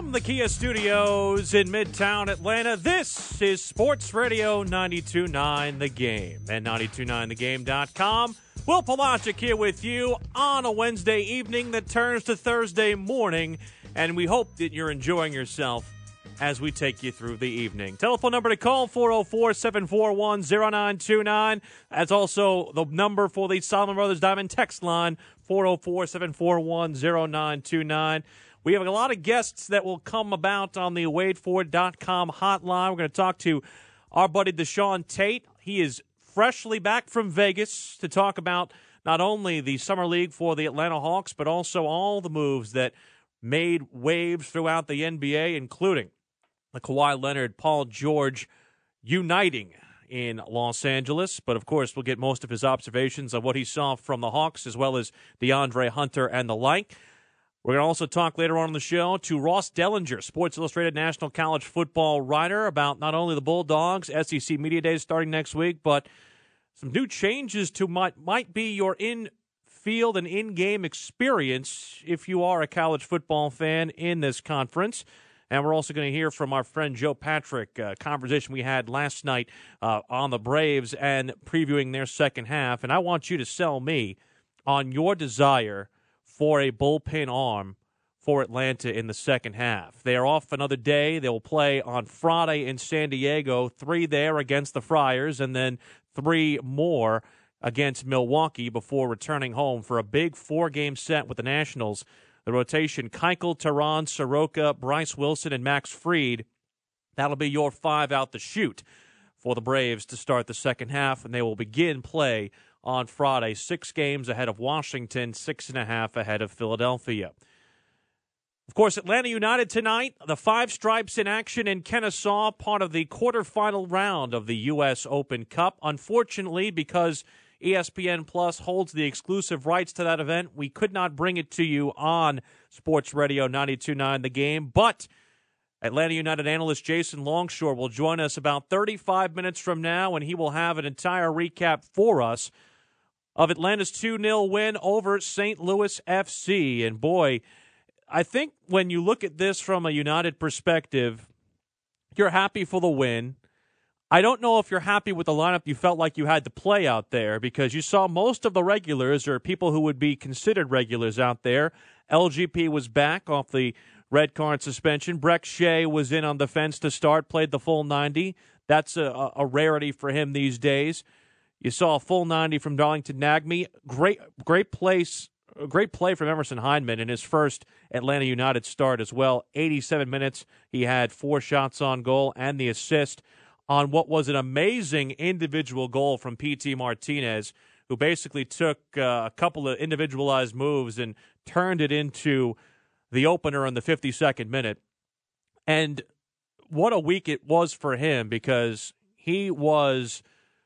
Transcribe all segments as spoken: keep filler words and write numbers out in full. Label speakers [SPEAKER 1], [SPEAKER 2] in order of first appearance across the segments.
[SPEAKER 1] From the Kia Studios in Midtown Atlanta, this is Sports Radio ninety-two point nine The Game and ninety two point nine the game dot com. Will Palacic here with you on a Wednesday evening that turns to Thursday morning, and we hope that you're enjoying yourself as we take you through the evening. Telephone number to call, four oh four, seven four one, oh nine two nine. That's also the number for the Solomon Brothers Diamond text line, four oh four, seven four one, oh nine two nine. We have a lot of guests that will come about on the wade ford dot com hotline. We're going to talk to our buddy Deshaun Tate. He is freshly back from Vegas to talk about not only the Summer League for the Atlanta Hawks, but also all the moves that made waves throughout the N B A, including the Kawhi Leonard, Paul George uniting in Los Angeles. But, of course, we'll get most of his observations of what he saw from the Hawks as well as DeAndre Hunter and the like. We're going to also talk later on in the show to Ross Dellinger, Sports Illustrated National College Football writer, about not only the Bulldogs, S E C Media Days starting next week, but some new changes to might, might be your in-field and in-game experience if you are a college football fan in this conference. And we're also going to hear from our friend Joe Patrick, a conversation we had last night uh, on the Braves and previewing their second half. And I want you to sell me on your desire for a bullpen arm for Atlanta in the second half. They are off another day. They will play on Friday in San Diego, three there against the Friars, and then three more against Milwaukee before returning home for a big four-game set with the Nationals. The rotation, Keuchel, Teheran, Soroka, Bryce Wilson, and Max Fried. That'll be your five out the chute for the Braves to start the second half, and they will begin play on Friday, six games ahead of Washington, six and a half ahead of Philadelphia. Of course, Atlanta United tonight, the Five Stripes in action in Kennesaw, part of the quarterfinal round of the U S Open Cup. Unfortunately, because E S P N Plus holds the exclusive rights to that event, we could not bring it to you on Sports Radio ninety-two point nine The Game, but Atlanta United analyst Jason Longshore will join us about thirty-five minutes from now, and he will have an entire recap for us of Atlanta's two nil win over Saint Louis F C. And boy, I think when you look at this from a United perspective, you're happy for the win. I don't know if you're happy with the lineup you felt like you had to play out there, because you saw most of the regulars, or people who would be considered regulars out there. L G P was back off the red card suspension. Breck Shea was in on the fence to start, played the full ninety. That's a, a rarity for him these days. You saw a full ninety from Darlington Nagbe. Great, great place, great play from Emerson Hyndman in his first Atlanta United start as well. eighty-seven minutes. He had four shots on goal and the assist on what was an amazing individual goal from P T Martinez, who basically took uh, a couple of individualized moves and turned it into the opener in the fifty-second minute. And what a week it was for him, because he was,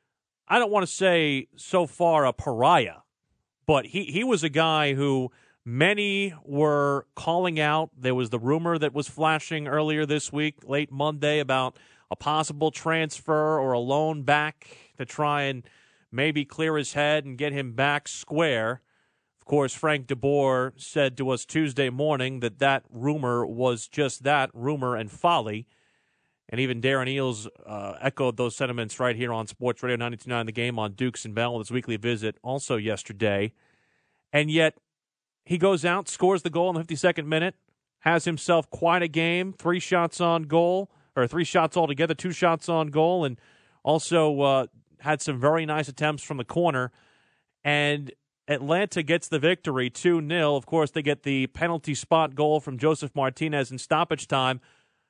[SPEAKER 1] I don't want to say so far a pariah, but he, he was a guy who many were calling out. There was the rumor that was flashing earlier this week, late Monday, about a possible transfer or a loan back to try and maybe clear his head and get him back square. Of course, Frank DeBoer said to us Tuesday morning that that rumor was just that, rumor and folly. And even Darren Eales uh, echoed those sentiments right here on Sports Radio ninety-two point nine The Game on Dukes and Bell with his weekly visit also yesterday. And yet he goes out, scores the goal in the fifty-second minute, has himself quite a game, three shots on goal, or three shots altogether, two shots on goal, and also uh, had some very nice attempts from the corner. And Atlanta gets the victory, two nil. Of course, they get the penalty spot goal from Joseph Martinez in stoppage time.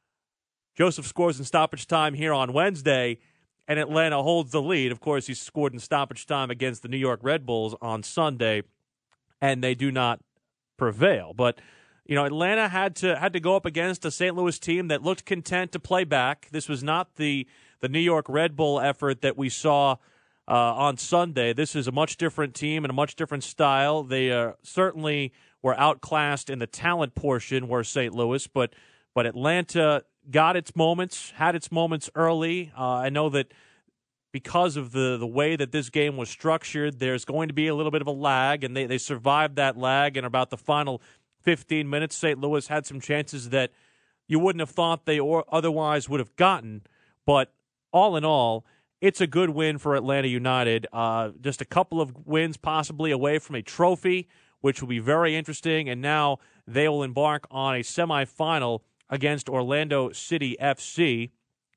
[SPEAKER 1] Joseph scores in stoppage time here on Wednesday, and Atlanta holds the lead. Of course, he scored in stoppage time against the New York Red Bulls on Sunday, and they do not prevail. But you know, Atlanta had to had to go up against a Saint Louis team that looked content to play back. This was not the the New York Red Bull effort that we saw uh, on Sunday. This is a much different team and a much different style. They uh, certainly were outclassed in the talent portion, were Saint Louis, but but Atlanta got its moments, had its moments early. Uh, I know that because of the, the way that this game was structured, there's going to be a little bit of a lag, and they, they survived that lag. And about the final fifteen minutes, Saint Louis had some chances that you wouldn't have thought they or otherwise would have gotten. But all in all, it's a good win for Atlanta United. Uh, just a couple of wins possibly away from a trophy, which will be very interesting. And now they will embark on a semifinal against Orlando City F C.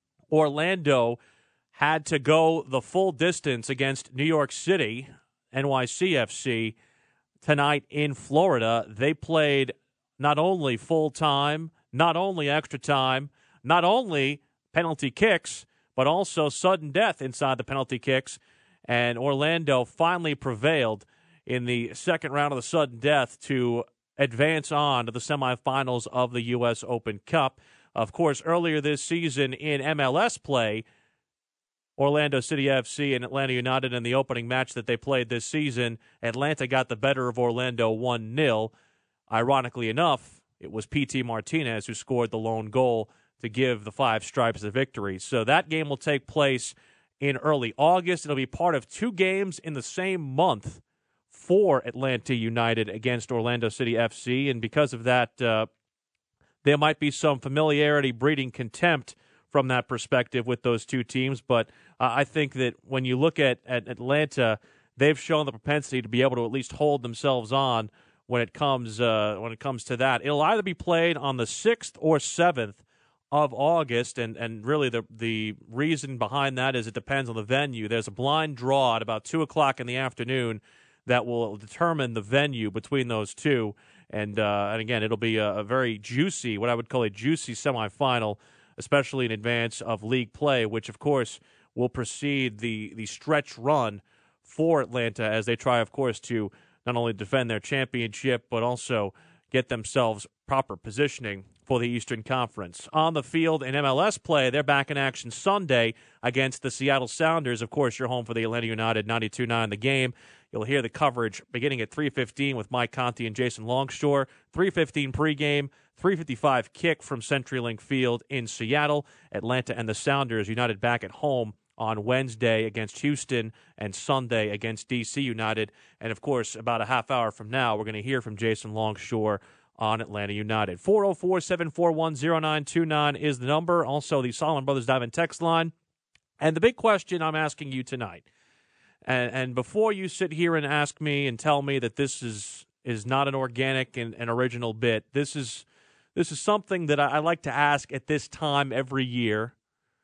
[SPEAKER 1] Orlando had to go the full distance against New York City, N Y C F C, tonight in Florida. They played not only full time, not only extra time, not only penalty kicks, but also sudden death inside the penalty kicks. And Orlando finally prevailed in the second round of the sudden death to advance on to the semifinals of the U S Open Cup. Of course, earlier this season in M L S play, Orlando City F C and Atlanta United in the opening match that they played this season, Atlanta got the better of Orlando one nil. Ironically enough, it was P T Martinez who scored the lone goal to give the Five Stripes the victory. So that game will take place in early August. It'll be part of two games in the same month for Atlanta United against Orlando City F C, and because of that, uh, there might be some familiarity breeding contempt from that perspective with those two teams. But uh, I think that when you look at, at Atlanta, they've shown the propensity to be able to at least hold themselves on when it comes uh, when it comes to that. It'll either be played on the sixth or seventh of August, and, and really the the reason behind that is it depends on the venue. There's a blind draw at about two o'clock in the afternoon that will determine the venue between those two. And, uh, and again, it'll be a, a very juicy, what I would call a juicy semifinal, especially in advance of league play, which, of course, will precede the, the stretch run for Atlanta as they try, of course, to not only defend their championship, but also get themselves proper positioning for the Eastern Conference. On the field in M L S play, they're back in action Sunday against the Seattle Sounders. Of course, you're home for the Atlanta United ninety-two nine The Game. You'll hear the coverage beginning at three fifteen with Mike Conti and Jason Longshore. three fifteen pregame, three fifty-five kick from CenturyLink Field in Seattle. Atlanta and the Sounders United back at home on Wednesday against Houston and Sunday against D C United. And, of course, about a half hour from now, we're going to hear from Jason Longshore on Atlanta United. four oh four, seven four one, oh nine two nine is the number. Also, the Solomon Brothers Diamond text line. And the big question I'm asking you tonight, and, and before you sit here and ask me and tell me that this is is not an organic and an original bit, this is this is something that I, I like to ask at this time every year.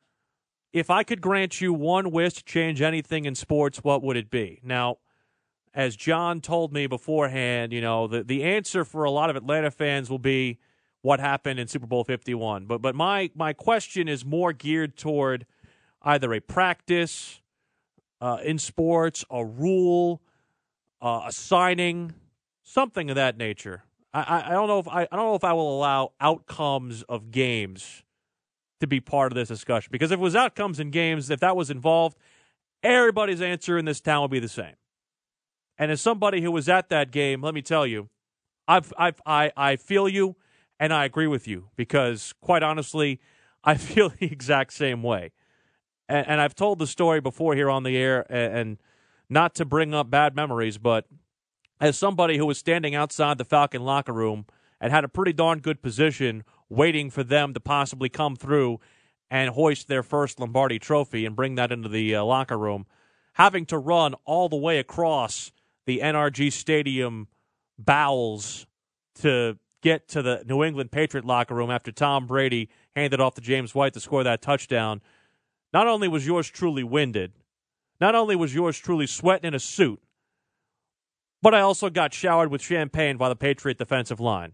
[SPEAKER 1] If I could grant you one wish to change anything in sports, what would it be? Now, as John told me beforehand, you know, the, the answer for a lot of Atlanta fans will be what happened in Super Bowl fifty-one. But but my, my question is more geared toward either a practice uh, in sports, a rule, uh, a signing, something of that nature. I, I, I don't know if I, I don't know if I will allow outcomes of games to be part of this discussion. Because if it was outcomes in games, if that was involved, everybody's answer in this town would be the same. And as somebody who was at that game, let me tell you, I've, I've, I I feel you, and I agree with you, because, quite honestly, I feel the exact same way. And, and I've told the story before here on the air, and, and not to bring up bad memories, but as somebody who was standing outside the Falcon locker room and had a pretty darn good position waiting for them to possibly come through and hoist their first Lombardi trophy and bring that into the uh, locker room, having to run all the way across the N R G Stadium bowels to get to the New England Patriot locker room after Tom Brady handed off to James White to score that touchdown. Not only was yours truly winded, not only was yours truly sweating in a suit, but I also got showered with champagne by the Patriot defensive line.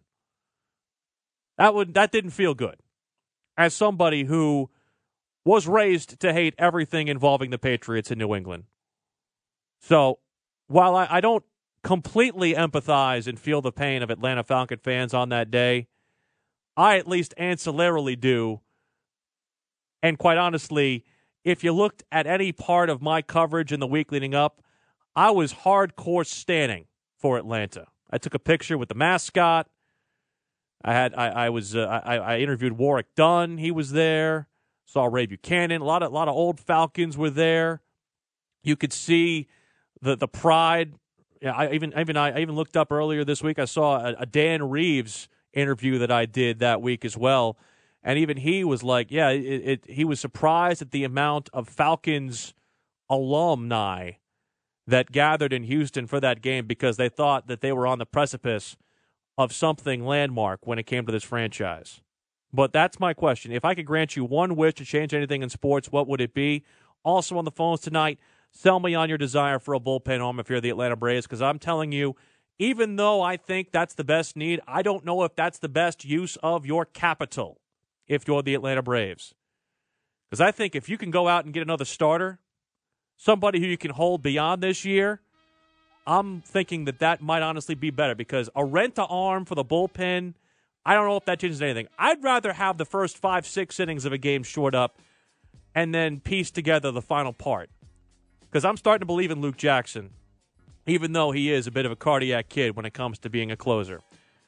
[SPEAKER 1] That would that didn't feel good. As somebody who was raised to hate everything involving the Patriots in New England. So, while I, I don't completely empathize and feel the pain of Atlanta Falcon fans on that day, I at least ancillarily do. And quite honestly, if you looked at any part of my coverage in the week leading up, I was hardcore standing for Atlanta. I took a picture with the mascot. I had I, I was uh, I, I interviewed Warwick Dunn. He was there. Saw Ray Buchanan. A lot of a lot of old Falcons were there. You could see the the pride. Yeah, I even even I even looked up earlier this week. I saw a, a Dan Reeves interview that I did that week as well, And even he was like, yeah, it, it, he was surprised at the amount of Falcons alumni that gathered in Houston for that game because they thought that they were on the precipice of something landmark when it came to this franchise. But that's my question. If I could grant you one wish to change anything in sports, what would it be? Also on the phones tonight, sell me on your desire for a bullpen arm if you're the Atlanta Braves, because I'm telling you, even though I think that's the best need, I don't know if that's the best use of your capital if you're the Atlanta Braves. Because I think if you can go out and get another starter, somebody who you can hold beyond this year, I'm thinking that that might honestly be better because a rent-a-arm for the bullpen, I don't know if that changes anything. I'd rather have the first five, six innings of a game short up and then piece together the final part. Because I'm starting to believe in Luke Jackson, even though he is a bit of a cardiac kid when it comes to being a closer.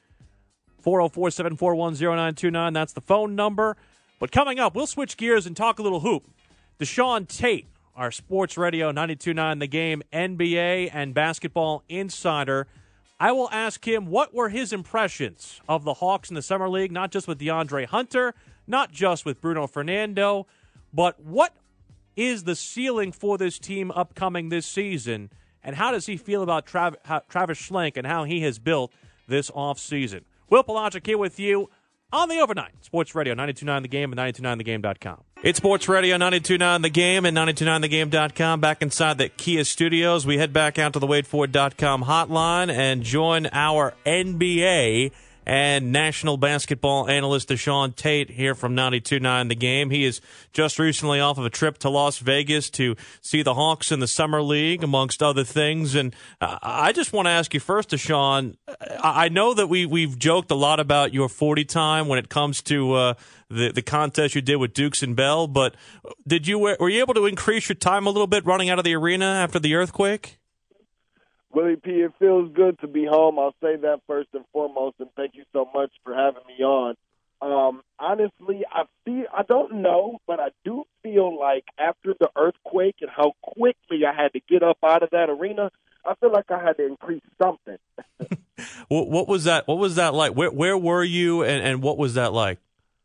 [SPEAKER 1] four oh four, seven four one, oh nine two nine, that's the phone number. But coming up, we'll switch gears and talk a little hoop. Deshaun Tate, our Sports Radio ninety-two point nine The Game N B A and basketball insider. I will ask him what were his impressions of the Hawks in the Summer League, not just with DeAndre Hunter, not just with Bruno Fernando, but what is the ceiling for this team upcoming this season, and how does he feel about Trav- how, Travis Schlenk and how he has built this offseason? Will Pelagic here with you on the Overnight Sports Radio ninety-two point nine The Game and ninety-two point nine the game dot com. It's Sports Radio ninety-two point nine The Game and ninety-two point nine the game dot com. Back inside the Kia studios, we head back out to the wade ford dot com hotline and join our N B A and national basketball analyst Deshaun Tate here from ninety-two point nine The Game. He is just recently off of a trip to Las Vegas to see the Hawks in the Summer League, amongst other things. And uh, I just want to ask you first, Deshaun, I know that we, we've joked a lot about your forty time when it comes to uh, the, the contest you did with Dukes and Bell, but did you were you able to increase your time a little bit running out of the arena after the earthquake?
[SPEAKER 2] Willie P., it feels good to be home. I'll say that first and foremost, and thank you so much for having me on. Um, honestly, I feel I don't know, but I do feel like after the earthquake and how quickly I had to get up out of that arena, I feel like I had to increase something.
[SPEAKER 1] what, what was that? What was that like? Where where were you, and, and what was that like?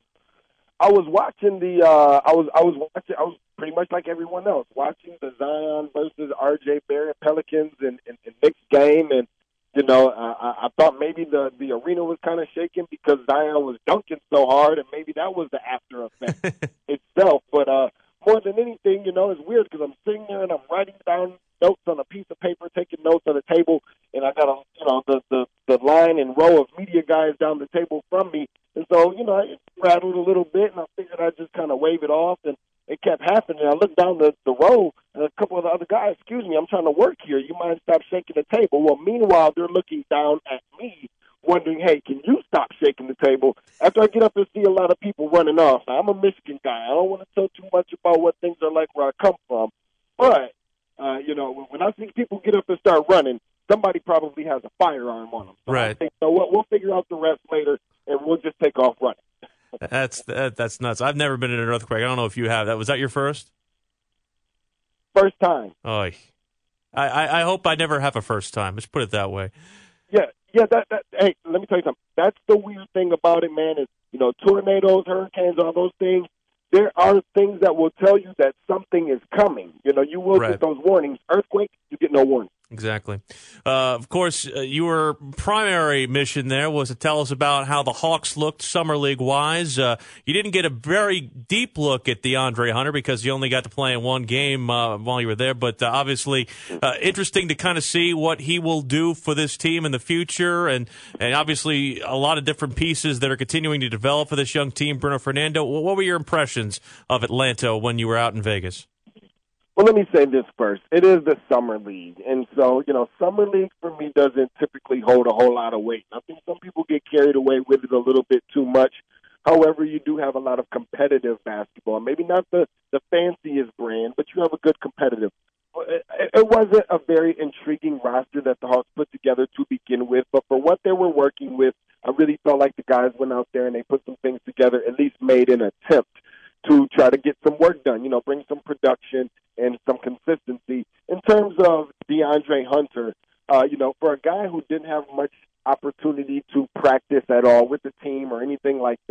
[SPEAKER 2] I was watching the. Uh, I was. I was watching. I was pretty much like everyone else, watching the Zion versus R J Barrett Pelicans and, and, and Knicks game, and you know, I, I thought maybe the the arena was kind of shaking because Zion was dunking so hard, and maybe that was the after effect itself. But uh, more than anything, you know, it's weird because I'm sitting there and I'm writing down notes on a piece of paper, taking notes on the table, and I got a you know the the the line and row of media guys down the table from me. And so, you know, it rattled a little bit, and I figured I'd just kind of wave it off, and it kept happening. I looked down the, the row, and a couple of the other guys, excuse me, I'm trying to work here. You mind stop shaking the table? Well, meanwhile, they're looking down at me, wondering, hey, can you stop shaking the table? After I get up and see a lot of people running off. Now, I'm a Michigan guy. I don't want to tell too much about what things are like where I come from. But, uh, you know, when I see people get up and start running, somebody probably has a firearm on them. So
[SPEAKER 1] right.
[SPEAKER 2] I think, so what, we'll figure out the rest later, and we'll just take off running.
[SPEAKER 1] That's that, that's nuts. I've never been in an earthquake. I don't know if you have. That was that your first?
[SPEAKER 2] First time.
[SPEAKER 1] Oh, I, I I hope I never have a first time. Let's put it that way.
[SPEAKER 2] Yeah, yeah. That, that hey, let me tell you something. That's the weird thing about it, man. Is you know tornadoes, hurricanes, all those things. There are things that will tell you that something is coming. You know, you will
[SPEAKER 1] right.
[SPEAKER 2] get those warnings. Earthquake, you get no warning.
[SPEAKER 1] Exactly. Uh, of course, uh, your primary mission there was to tell us about how the Hawks looked Summer League-wise. Uh, you didn't get a very deep look at DeAndre Hunter because you only got to play in one game uh, while you were there, but uh, obviously uh, interesting to kind of see what he will do for this team in the future, and, and obviously a lot of different pieces that are continuing to develop for this young team. Bruno Fernando, what were your impressions of Atlanta when you were out in Vegas?
[SPEAKER 2] Well, let me say this first. It is the Summer League. And so, you know, Summer League for me doesn't typically hold a whole lot of weight. I think some people get carried away with it a little bit too much. However, you do have a lot of competitive basketball. Maybe not the, the fanciest brand, but you have a good competitive. It, it wasn't a very intriguing roster that the Hawks put together to begin with, but for what they were working with, I really felt like the guys went out there and they put some things together, at least made an attempt to try to get some work done, you know, bring some production and some consistency. In terms of DeAndre Hunter, uh, you know, for a guy who didn't have much opportunity to practice at all with the team or anything like that,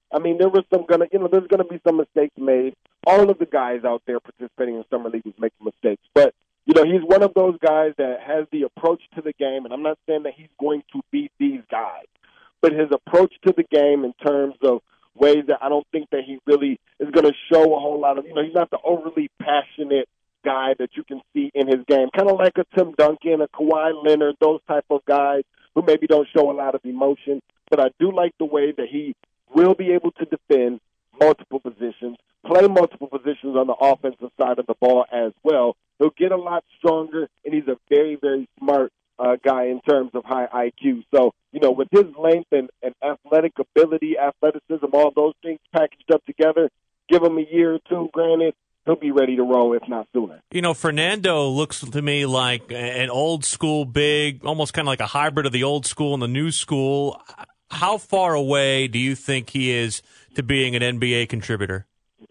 [SPEAKER 2] I mean, there was some gonna, you know, there's gonna be some mistakes made. All of the guys out there participating in summer league is making mistakes, but you know, he's one of those guys that has the approach to the game, and I'm not saying that he's going to beat these guys, but his approach to the game in terms of ways that I don't think that he really is going to show a whole lot of, you know, he's not the overly passionate guy that you can see in his game. Kind of like a Tim Duncan, a Kawhi Leonard, those type of guys who maybe don't show a lot of emotion. But I do like the way that he will be able to defend multiple positions, play multiple positions on the offensive side of the ball as well. He'll get a lot stronger, and he's a very, very smart uh, guy in terms of high I Q. So, you know, with his length and, and athletic ability, athleticism, all those things packaged up together, give him a year or two, granted, he'll be ready to roll, if not sooner.
[SPEAKER 1] You know, Fernando looks to me like an old school big, almost kind of like a hybrid of the old school and the new school. How far away do you think he is to being an N B A contributor?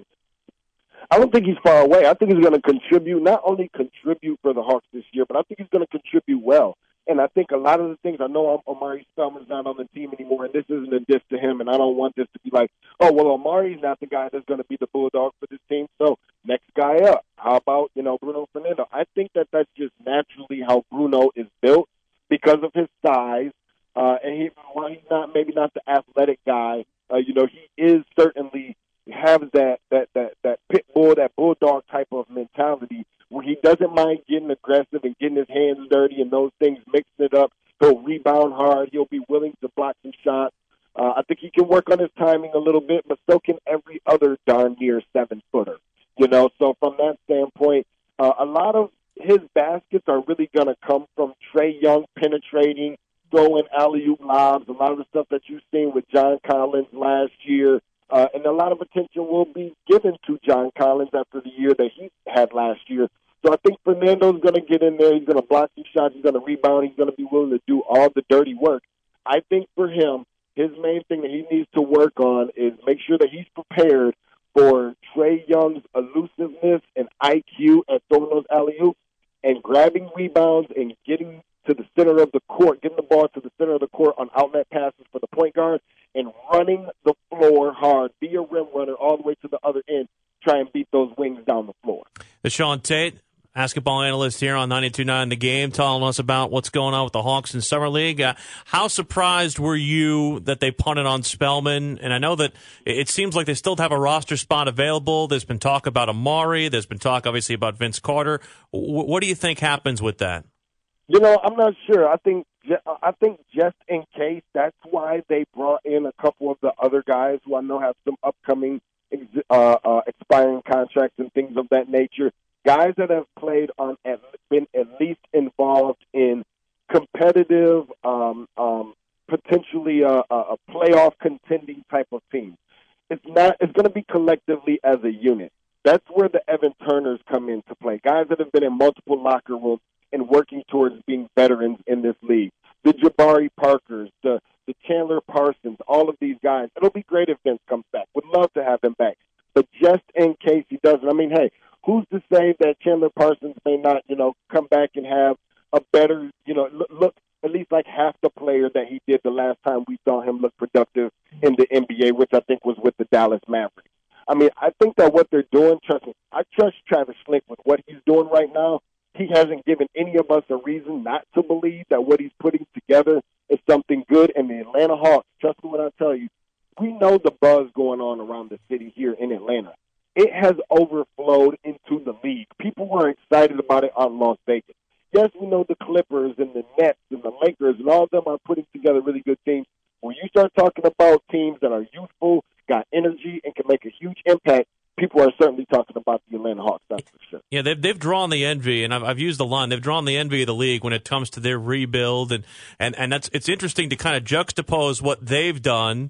[SPEAKER 2] I don't think he's far away. I think he's going to contribute, not only contribute for the Hawks this year, but I think he's going to contribute well. And I think a lot of the things, I know Omari Spellman's not on the team anymore, and this isn't a diss to him, and I don't want this to be like, oh, well, Omari's not the guy that's going to be the bulldog for this team, so next guy up. How about, you know, Bruno Fernando? I think that that's just naturally how Bruno is built because of his size, uh, and he, while he's not maybe not the athletic guy, uh, you know, he is certainly has that, that, that, that pit bull, that bulldog type of mentality where he doesn't mind getting aggressive and getting his hands dirty and those things, mixing it up. He'll rebound hard. He'll be willing to block some shots. Uh, I think he can work on his timing a little bit, but so can every other darn near seven-footer. You know, so from that standpoint, uh, a lot of his baskets are really going to come from Trae Young penetrating, throwing alley-oop lobs, a lot of the stuff that you've seen with John Collins last year. Uh, and a lot of attention will be given to John Collins after the year that he had last year. So I think Fernando's going to get in there. He's going to block some shots. He's going to rebound. He's going to be willing to do all the dirty work. I think for him, his main thing that he needs to work on is make sure that he's prepared for Trae Young's elusiveness and I Q at throwing those alley-oops and grabbing rebounds and getting to the center of the court, getting the ball to the center of the court on outlet passes for the point guard and running the floor hard. Be a rim runner all the way to the other end. Try and beat those wings down the floor.
[SPEAKER 1] Sean Tate, basketball analyst here on ninety-two point nine The Game, telling us about what's going on with the Hawks in Summer League. Uh, how surprised were you that they punted on Spellman? And I know that it seems like they still have a roster spot available. There's been talk about Amari. There's been talk, obviously, about Vince Carter. W- what do you think happens with that?
[SPEAKER 2] You know, I'm not sure. I think I think just in case, that's why they brought in a couple of the other guys who I know have some upcoming uh, uh, expiring contracts and things of that nature. Guys that have played on, at, been at least involved in competitive, um, um, potentially a, a playoff contending type of team. It's not. It's going to be collectively as a unit. That's where the Evan Turners come into play. Guys that have been in multiple locker rooms and working towards being veterans in this league. The Jabari Parkers, the, the Chandler Parsons, all of these guys. It'll be great if Vince comes back. Would love to have him back. But just in case he doesn't, I mean, hey, who's to say that Chandler Parsons may not, you know, come back and have a better, you know, look, look at least like half the player that he did the last time we saw him look productive in the N B A, which I think was with the Dallas Mavericks. I mean, I think that what they're doing, trust me, I trust Travis Schlenk with what he's doing right now. He hasn't given any of us a reason not to believe that what he's putting together is something good. And the Atlanta Hawks, trust me when I tell you, we know the buzz going on around the city here in Atlanta. It has overflowed into the league. People were excited about it on Las Vegas. Yes, we know the Clippers and the Nets and the Lakers and all of them are putting together really good teams. When you start talking about teams that are youthful, got energy, and can make a huge impact, people are certainly talking about the Atlanta Hawks, that's for sure.
[SPEAKER 1] Yeah, they've they've drawn the envy, and I've I've used the line. They've drawn the envy of the league when it comes to their rebuild, and and, and that's it's interesting to kind of juxtapose what they've done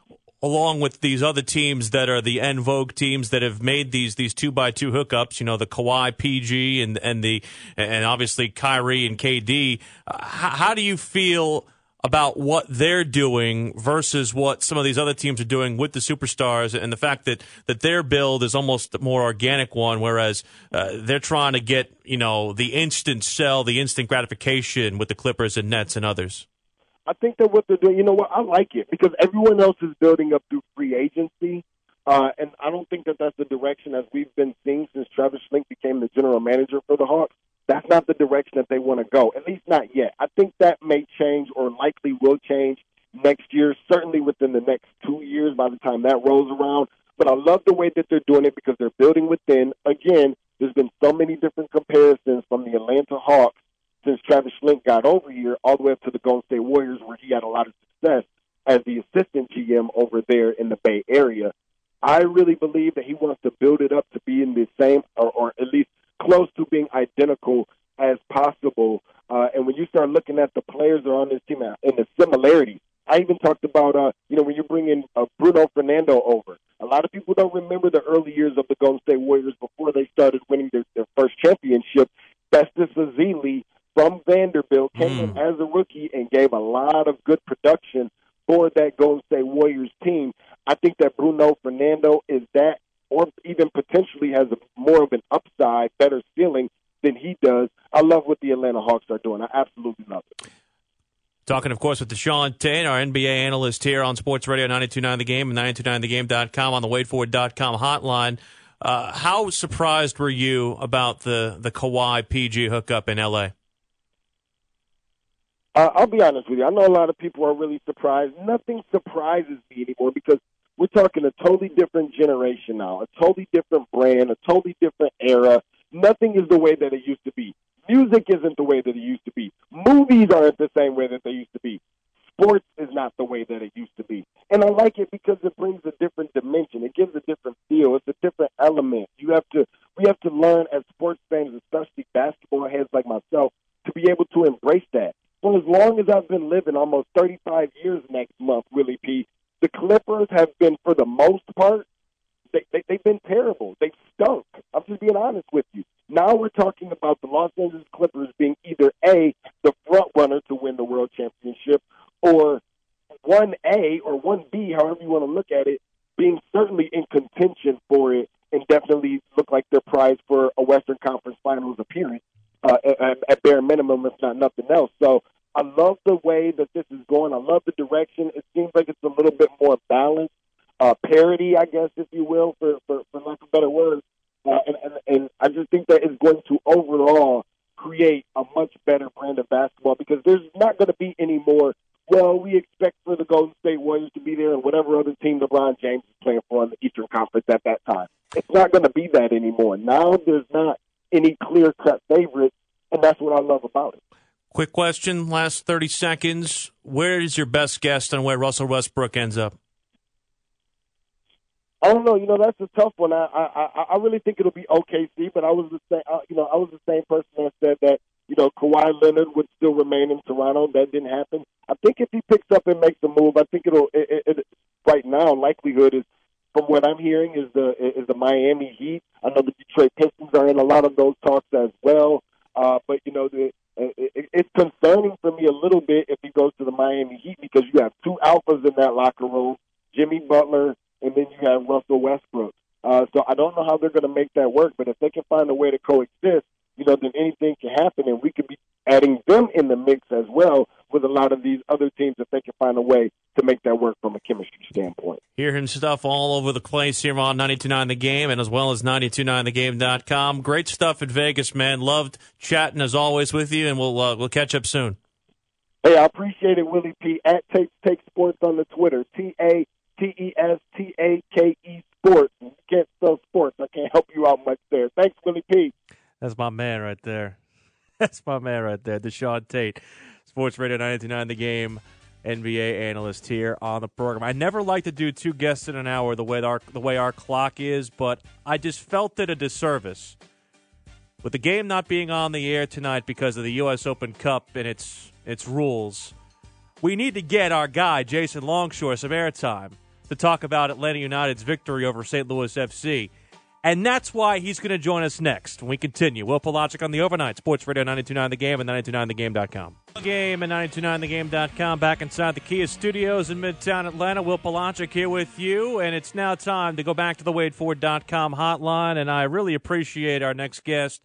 [SPEAKER 1] along with these other teams that are the en vogue teams that have made these these two by two hookups. You know, the Kawhi, P G, and and the and obviously Kyrie and K D. Uh, how, how do you feel about what they're doing versus what some of these other teams are doing with the superstars, and the fact that, that their build is almost a more organic one, whereas uh, they're trying to get, you know, the instant sell, the instant gratification with the Clippers and Nets and others?
[SPEAKER 2] I think that what they're doing, you know what, I like it because everyone else is building up through free agency, uh, and I don't think that that's the direction as we've been seeing since Travis Schlenk became the general manager for the Hawks. That's not the direction that they want to go, at least not yet. I think that may change or likely will change next year, certainly within the next two years by the time that rolls around. But I love the way that they're doing it because they're building within. Again, there's been so many different comparisons from the Atlanta Hawks since Travis Schlenk got over here all the way up to the Golden State Warriors where he had a lot of success as the assistant G M over there in the Bay Area. I really believe that he wants to build it up to be in the same or, or at least close to being identical as possible. Uh, and when you start looking at the players that are on this team and the similarities, I even talked about, uh, you know, when you bring in uh, Bruno Fernando over. A lot of people don't remember the early years of the Golden State Warriors before they started winning their, their first championship. Festus Ezeli from Vanderbilt came mm. in as a rookie and gave a lot of good production for that Golden State Warriors team. I think that Bruno Fernando is that, or even potentially has a, more of an upside, better ceiling than he does. I love what the Atlanta Hawks are doing. I absolutely love it.
[SPEAKER 1] Talking, of course, with Deshaun Tate, our N B A analyst here on Sports Radio ninety-two point nine The Game and ninety-two point nine the game dot com on the wait for it dot com hotline. Uh, how surprised were you about the, the Kawhi P G hookup in L A?
[SPEAKER 2] Uh, I'll be honest with you. I know a lot of people are really surprised. Nothing surprises me anymore because we're talking a totally different generation now, a totally different brand, a totally different era. Nothing is the way that it used to be. Music isn't the way that it used to be. Movies aren't the same way that they used to be. Sports is not the way that it used to be. And I like it because it brings a different dimension. It gives a different feel. It's a different element. You have to, we have to learn as sports fans, especially basketball heads like myself, to be able to embrace that. For as long as I've been living, almost thirty-five years next month, Willie P., the Clippers have been, for the most part, they, they, they've been terrible. They've stunk. I'm just being honest with you. Now we're talking about the Los Angeles Clippers being either A, the front runner to win the World Championship, or one A or one B, however you want to look at it, being certainly in contention for it and definitely look like they're prized for a Western Conference Finals appearance uh, at, at bare minimum, if not nothing else. So I love the way that this is going. I love the direction. It seems like it's a little bit more balanced, uh, parity, I guess, if you will, for, for, for lack of better words. Uh, and, and, and I just think that it's going to overall create a much better brand of basketball because there's not going to be any more, well, we expect for the Golden State Warriors to be there and whatever other team LeBron James is playing for in the Eastern Conference at that time. It's not going to be that anymore. Now there's not any clear-cut favorites, and that's what I love about it.
[SPEAKER 1] Quick question, last thirty seconds. Where is your best guess on where Russell Westbrook ends up?
[SPEAKER 2] I don't know. You know, that's a tough one. I I I really think it'll be O K C, but I was the same. You know, I was the same person that said that you know Kawhi Leonard would still remain in Toronto. That didn't happen. I think if he picks up and makes a move, I think it'll. It, it, it, right now, likelihood is, from what I'm hearing, is the is the Miami Heat. I know the Detroit Pistons are in a lot of those talks as well. Uh, but you know, the, it, it's concerning for me a little bit if he goes to the Miami Heat because you have two alphas in that locker room, Jimmy Butler. And then you have Russell Westbrook. Uh, so I don't know how they're going to make that work, but if they can find a way to coexist, you know, then anything can happen, and we could be adding them in the mix as well with a lot of these other teams if they can find a way to make that work from a chemistry standpoint.
[SPEAKER 1] Hearing stuff all over the place here on ninety-two point nine The Game and as well as ninety-two point nine the game dot com. Great stuff at Vegas, man. Loved chatting as always with you, and we'll uh, we'll catch up soon.
[SPEAKER 2] Hey, I appreciate it, Willie P. At Take Take Sports on the Twitter, T A T E S T A K E Sports. You can't spell sports. I can't help you out much there. Thanks, Willie P.
[SPEAKER 1] That's my man right there. That's my man right there, Deshaun Tate, Sports Radio ninety-two point nine The Game, N B A analyst here on the program. I never like to do two guests in an hour the way our, the way our clock is, but I just felt it a disservice. With the game not being on the air tonight because of the U S Open Cup and its its rules, we need to get our guy, Jason Longshore, some airtime to talk about Atlanta United's victory over Saint Louis F C. And that's why he's going to join us next when we continue. Will Polaczyk on the Overnight, Sports Radio ninety-two point nine The Game and ninety-two point nine the game dot com. Game and ninety-two point nine the game dot com, back inside the Kia Studios in Midtown Atlanta. Will Polaczyk here with you, and it's now time to go back to the wait for it dot com hotline, and I really appreciate our next guest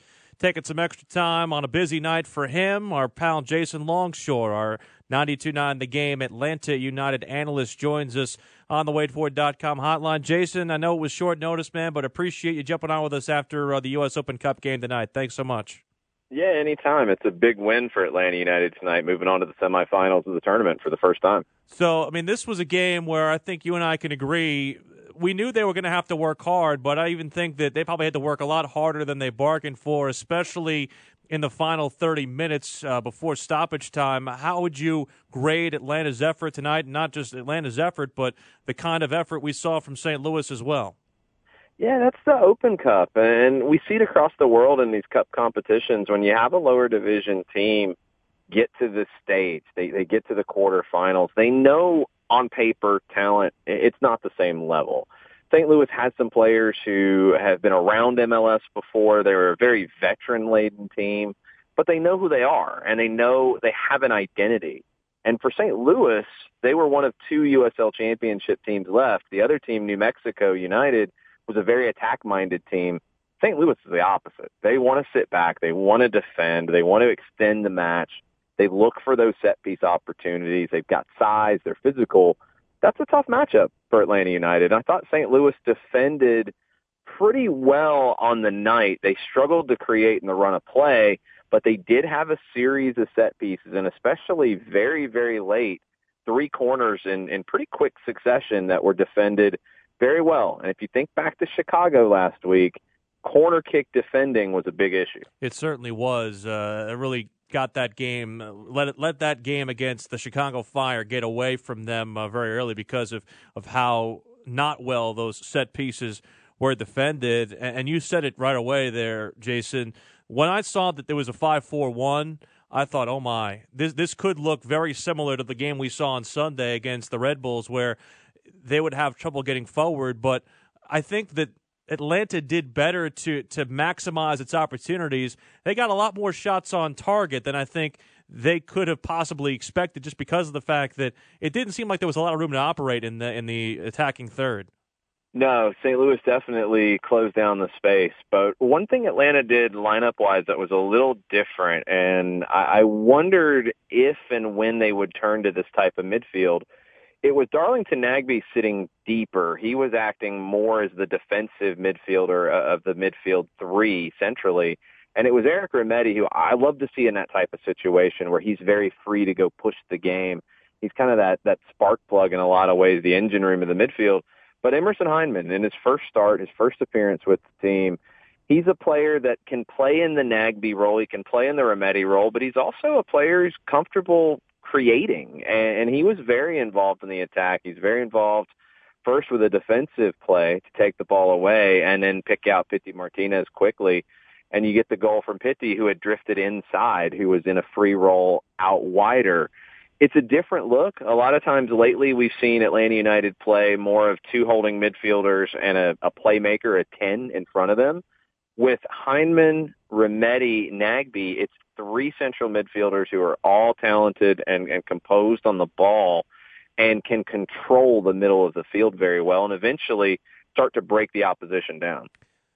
[SPEAKER 1] taking some extra time on a busy night for him. Our pal Jason Longshore, our ninety-two point nine The Game Atlanta United analyst, joins us on the wait for it dot com hotline. Jason, I know it was short notice, man, but appreciate you jumping on with us after uh, the U S Open Cup game tonight. Thanks so much.
[SPEAKER 3] Yeah, anytime. It's a big win for Atlanta United tonight, moving on to the semifinals of the tournament for the first time.
[SPEAKER 1] So, I mean, this was a game where I think you and I can agree we knew they were going to have to work hard, but I even think that they probably had to work a lot harder than they bargained for, especially in the final thirty minutes uh, before stoppage time. How would you grade Atlanta's effort tonight? Not just Atlanta's effort, but the kind of effort we saw from Saint Louis as well.
[SPEAKER 3] Yeah, that's the Open Cup, and we see it across the world in these cup competitions. When you have a lower division team get to this stage, they, they get to the quarterfinals, they know on paper talent, it's not the same level. Saint Louis has some players who have been around M L S before. They're a very veteran-laden team, but they know who they are, and they know they have an identity. And for Saint Louis, they were one of two U S L championship teams left. The other team, New Mexico United, was a very attack-minded team. Saint Louis is the opposite. They want to sit back. They want to defend. They want to extend the match. They look for those set-piece opportunities. They've got size. They're physical. That's a tough matchup for Atlanta United. I thought Saint Louis defended pretty well on the night. They struggled to create in the run of play, but they did have a series of set pieces, and especially very, very late, three corners in, in pretty quick succession that were defended very well. And if you think back to Chicago last week, corner kick defending was a big issue.
[SPEAKER 1] It certainly was. Uh, it really got that game, let it, let that game against the Chicago Fire get away from them uh, very early because of, of how not well those set pieces were defended. And, and you said it right away there, Jason. When I saw that there was a five four one, I thought, oh my, this this could look very similar to the game we saw on Sunday against the Red Bulls, where they would have trouble getting forward. But I think that Atlanta did better to to maximize its opportunities. They got a lot more shots on target than I think they could have possibly expected, just because of the fact that it didn't seem like there was a lot of room to operate in the in the attacking third.
[SPEAKER 3] No, Saint Louis definitely closed down the space. But one thing Atlanta did lineup-wise that was a little different, and I, I wondered if and when they would turn to this type of midfield. It was Darlington Nagbe sitting deeper. He was acting more as the defensive midfielder of the midfield three centrally. And it was Eric Remedi, who I love to see in that type of situation where he's very free to go push the game. He's kind of that, that spark plug in a lot of ways, the engine room of the midfield. But Emerson Hyndman, in his first start, his first appearance with the team, he's a player that can play in the Nagbe role. He can play in the Remedi role, but he's also a player who's comfortable creating, and he was very involved in the attack. He's very involved first with a defensive play to take the ball away and then pick out Pity Martinez quickly. And you get the goal from Pity, who had drifted inside, who was in a free roll out wider. It's a different look. A lot of times lately we've seen Atlanta United play more of two holding midfielders and a, a playmaker, a ten in front of them. With Hyndman, Remedi, Nagbe, it's three central midfielders who are all talented and, and composed on the ball and can control the middle of the field very well and eventually start to break the opposition down.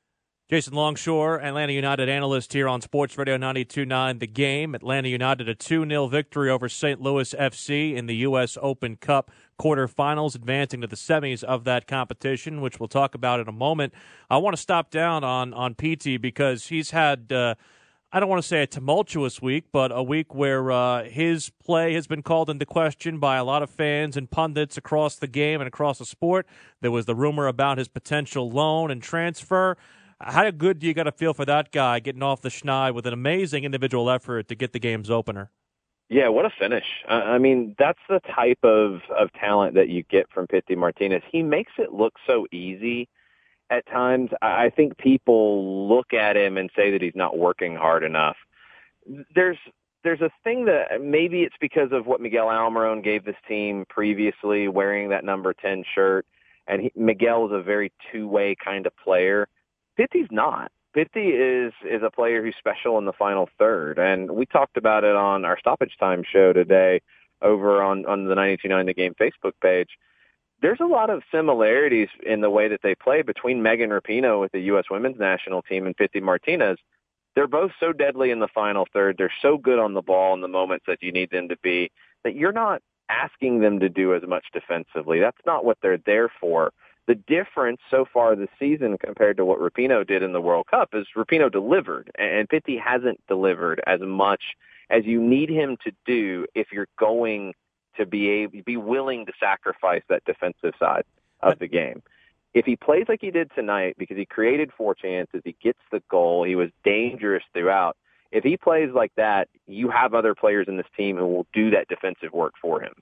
[SPEAKER 1] Jason Longshore, Atlanta United analyst here on Sports Radio ninety-two point nine The Game. Atlanta United a two nil victory over Saint Louis F C in the U S Open Cup quarterfinals, advancing to the semis of that competition, which we'll talk about in a moment. I want to stop down on, on P T because he's had, uh, I don't want to say a tumultuous week, but a week where uh, his play has been called into question by a lot of fans and pundits across the game and across the sport. There was the rumor about his potential loan and transfer. How good do you got to feel for that guy getting off the schneid with an amazing individual effort to get the game's opener?
[SPEAKER 3] Yeah, what a finish. I mean, that's the type of, of talent that you get from Pity Martinez. He makes it look so easy at times. I think people look at him and say that he's not working hard enough. There's there's a thing that maybe it's because of what Miguel Almiron gave this team previously, wearing that number ten shirt, and he, Miguel is a very two-way kind of player. Pity's not. Pity is is a player who's special in the final third, and we talked about it on our Stoppage Time show today over on, on the ninety-two point nine The Game Facebook page. There's a lot of similarities in the way that they play between Megan Rapinoe with the U S women's national team and Pity Martinez. they're both so deadly in the final third. They're so good on the ball in the moments that you need them to be, that you're not asking them to do as much defensively. That's not what they're there for. The difference so far this season compared to what Rapinoe did in the World Cup is Rapinoe delivered, and Pitti hasn't delivered as much as you need him to do if you're going to be able, be willing to sacrifice that defensive side of the game. If he plays like he did tonight, because he created four chances, he gets the goal, he was dangerous throughout. If he plays like that, you have other players in this team who will do that defensive work for him.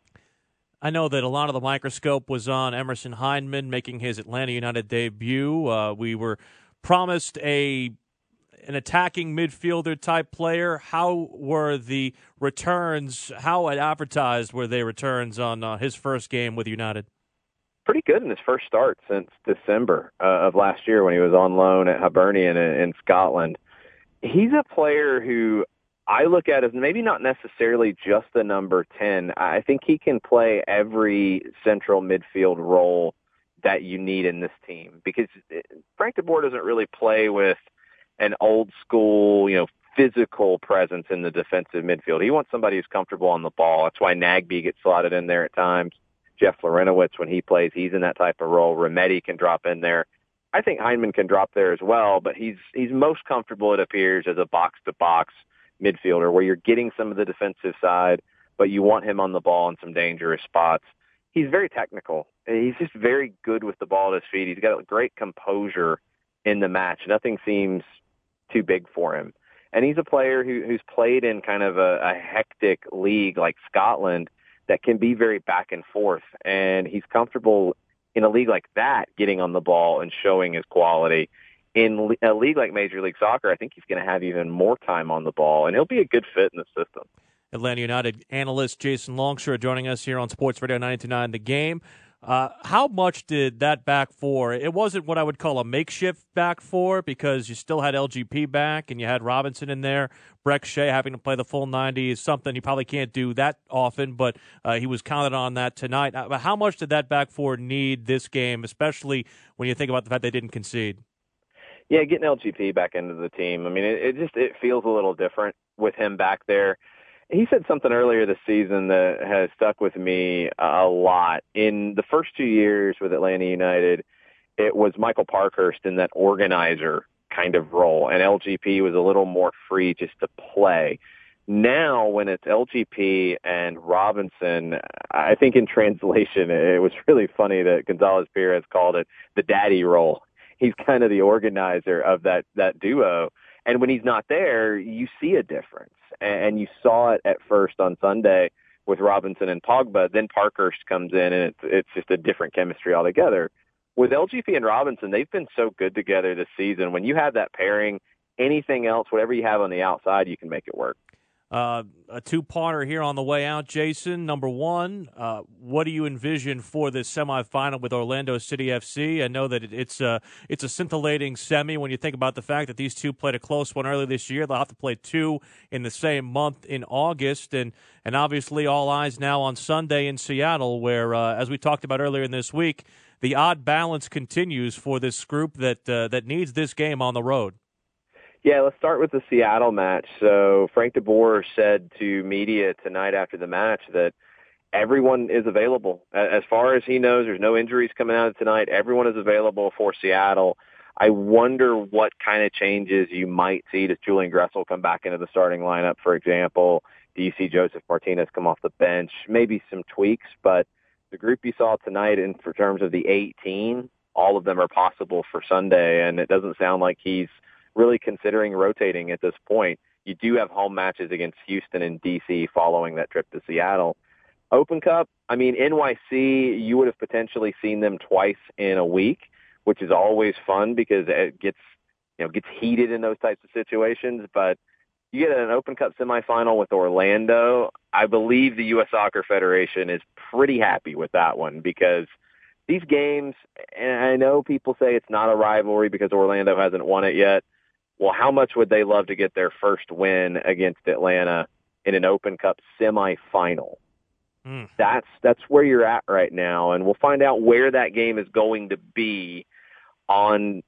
[SPEAKER 1] I know that a lot of the microscope was on Emerson Hyndman making his Atlanta United debut. Uh, we were promised a an attacking midfielder type player. How were the returns? How advertised were they returns on uh, his first game with United?
[SPEAKER 3] Pretty good in his first start since December uh, of last year when he was on loan at Hibernian in, in Scotland. He's a player who I look at as maybe not necessarily just the number ten. I think he can play every central midfield role that you need in this team, because Frank de Boer doesn't really play with an old school, you know, physical presence in the defensive midfield. He wants somebody who's comfortable on the ball. That's why Nagbe gets slotted in there at times. Jeff Larentowicz, when he plays, he's in that type of role. Remedi can drop in there. I think Hyndman can drop there as well, but he's he's most comfortable, it appears, as a box-to-box midfielder where you're getting some of the defensive side, but you want him on the ball in some dangerous spots. He's very technical. He's just very good with the ball at his feet. He's got a great composure in the match. Nothing seems too big for him. And he's a player who, who's played in kind of a, a hectic league like Scotland that can be very back and forth. And he's comfortable in a league like that, getting on the ball and showing his quality. In a league like Major League Soccer, I think he's going to have even more time on the ball, and he'll be a good fit in the system.
[SPEAKER 1] Atlanta United analyst Jason Longshore joining us here on Sports Radio ninety-two point nine The Game. Uh, how much did that back four, it wasn't what I would call a makeshift back four, because you still had L G P back and you had Robinson in there. Breck Shea having to play the full ninety is something you probably can't do that often, but uh, he was counted on that tonight. Uh, how much did that back four need this game, especially when you think about the fact they didn't concede?
[SPEAKER 3] Yeah, getting L G P back into the team. I mean, it, it just it feels a little different with him back there. He said something earlier this season that has stuck with me a lot. In the first two years with Atlanta United, it was Michael Parkhurst in that organizer kind of role, and L G P was a little more free just to play. Now, when it's L G P and Robinson, I think in translation, it was really funny that Gonzalez Perez called it the daddy role. He's kind of the organizer of that, that duo. And when he's not there, you see a difference. And you saw it at first on Sunday with Robinson and Pogba. Then Parkhurst comes in, and it's, it's just a different chemistry altogether. With L G P and Robinson, they've been so good together this season. When you have that pairing, anything else, whatever you have on the outside, you can make it work.
[SPEAKER 1] Uh, a two-parter here on the way out, Jason. Number one, uh, what do you envision for this semifinal with Orlando City F C? I know that it, it's a it's a scintillating semi when you think about the fact that these two played a close one earlier this year. They'll have to play two in the same month in August, and and obviously all eyes now on Sunday in Seattle, where uh, as we talked about earlier in this week, the odd balance continues for this group that uh, that needs this game on the road.
[SPEAKER 3] Yeah, let's start with the Seattle match. So Frank de Boer said to media tonight after the match that everyone is available. As far as he knows, there's no injuries coming out of tonight. Everyone is available for Seattle. I wonder what kind of changes you might see. Does Julian Gressel come back into the starting lineup, for example? Do you see Joseph Martinez come off the bench? Maybe some tweaks, but the group you saw tonight in for terms of the eighteen, all of them are possible for Sunday, and it doesn't sound like he's really considering rotating at this point. You do have home matches against Houston and D C following that trip to Seattle. Open Cup, I mean, N Y C, you would have potentially seen them twice in a week, which is always fun because it gets, you know, gets heated in those types of situations. But you get an Open Cup semifinal with Orlando. I believe the U S Soccer Federation is pretty happy with that one, because these games, and I know people say it's not a rivalry because Orlando hasn't won it yet. Well, how much would they love to get their first win against Atlanta in an Open Cup semifinal? Mm. That's that's where you're at right now, and we'll find out where that game is going to be on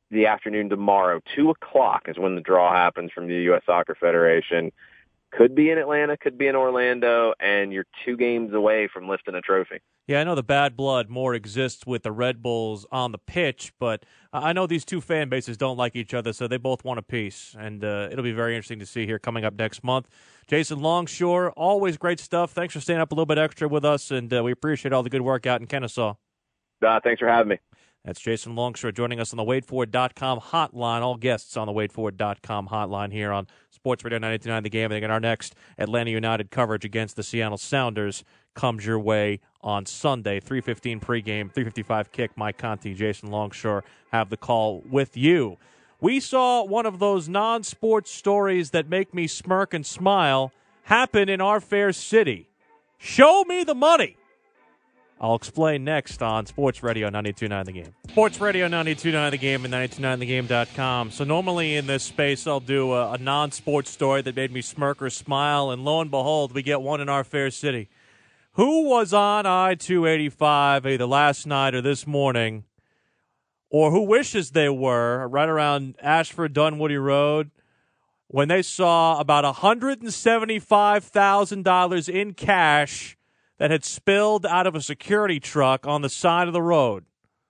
[SPEAKER 3] the afternoon tomorrow. Two o'clock is when the draw happens from the U S Soccer Federation. Could be in Atlanta, could be in Orlando, and you're two games away from lifting a trophy.
[SPEAKER 1] Yeah, I know the bad blood more exists with the Red Bulls on the pitch, but I know these two fan bases don't like each other, so they both want a piece, and uh, it'll be very interesting to see here coming up next month. Jason Longshore, always great stuff. Thanks for staying up a little bit extra with us, and uh, we appreciate all the good work out in Kennesaw.
[SPEAKER 3] Uh, thanks for having me.
[SPEAKER 1] That's Jason Longshore joining us on the Wade Ford dot com hotline. All guests on the Wade Ford dot com hotline here on Sports Radio ninety-two point nine The Game. I think in our next Atlanta United coverage against the Seattle Sounders comes your way on Sunday. three fifteen pregame, three fifty-five kick. Mike Conti, Jason Longshore have the call with you. We saw one of those non-sports stories that make me smirk and smile happen in our fair city. Show me the money. I'll explain next on Sports Radio ninety-two point nine The Game. Sports Radio ninety-two point nine The Game and ninety-two point nine the game dot com. So normally in this space I'll do a, a non-sports story that made me smirk or smile, and lo and behold, we get one in our fair city. Who was on I two eighty-five either last night or this morning, or who wishes they were, right around Ashford Dunwoody Road, when they saw about one hundred seventy-five thousand dollars in cash that had spilled out of a security truck on the side of the road?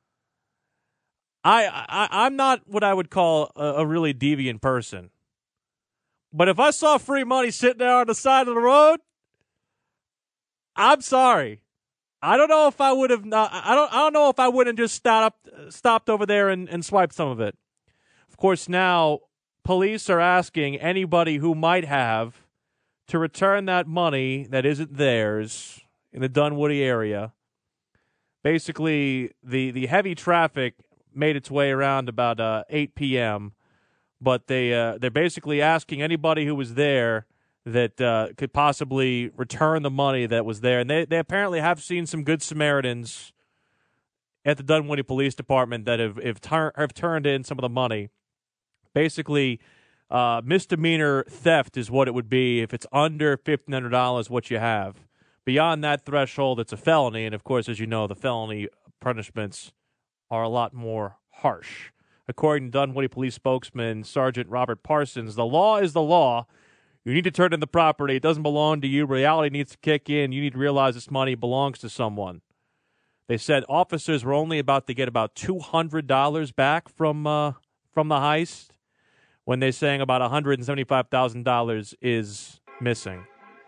[SPEAKER 1] I, I, I'm not what I would call a, a really deviant person. But if I saw free money sitting there on the side of the road, I'm sorry. I don't know if I would have not, I don't I don't know if I wouldn't just stopped stopped over there and, and swiped some of it. Of course, now police are asking anybody who might have to return that money that isn't theirs in the Dunwoody area. Basically, the, the heavy traffic made its way around about uh, eight p.m., but they, uh, they're basically asking anybody who was there that uh, could possibly return the money that was there. And they, they apparently have seen some good Samaritans at the Dunwoody Police Department that have, have, tur- have turned in some of the money. Basically, uh, misdemeanor theft is what it would be if it's under fifteen hundred dollars what you have. Beyond that threshold, it's a felony, and of course, as you know, the felony punishments are a lot more harsh. According to Dunwoody Police spokesman Sergeant Robert Parsons, the law is the law. You need to turn in the property. It doesn't belong to you. Reality needs to kick in. You need to realize this money belongs to someone. They said officers were only about to get about two hundred dollars back from uh, from the heist, when they're saying about one hundred seventy-five thousand dollars is missing.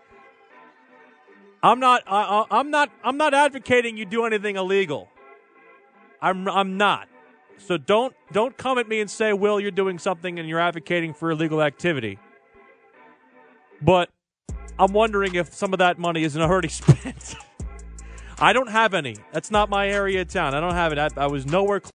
[SPEAKER 1] I'm not. I, I'm not. I'm not advocating you do anything illegal. I'm. I'm not. So don't don't come at me and say, "Will, you're doing something and you're advocating for illegal activity." But I'm wondering if some of that money isn't already spent. I don't have any. That's not my area of town. I don't have it. I, I was nowhere close